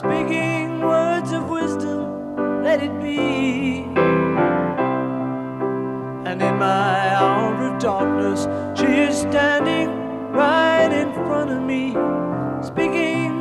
speaking words of wisdom, let it be. And in my hour of darkness, she is standing right in front of me, speaking